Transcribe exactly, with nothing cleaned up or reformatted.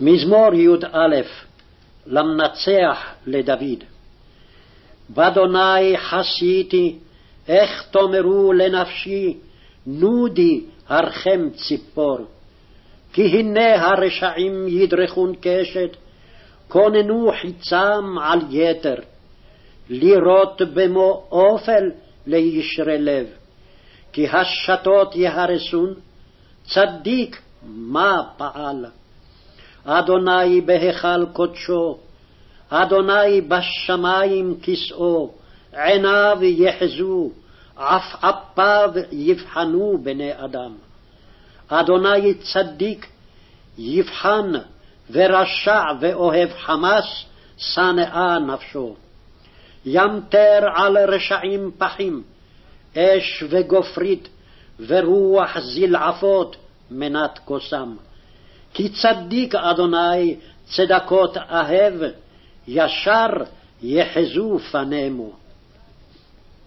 מזמור י"א למנצח לדוד. באדוני חסיתי, איך תאמרו לנפשי, נודי הרחם ציפור. כי הנה הרשעים ידרכון קשת, כוננו חיצם על יתר, לירות במו אופל לישרי לב. כי השתות יהרסון, צדיק מה פעל. אדוני בהיכל קודשו, אדוני בשמים כסאו, עיניו יחזו, עפעפיו יבחנו בני אדם. אדוני צדיק יבחן, ורשע ואוהב חמס, שנאה נפשו. ימטר על רשעים פחים, אש וגופרית, ורוח זלעפות מנת כוסם. כי צדיק אדוני צדקות אהב, ישר יחזו פנימו.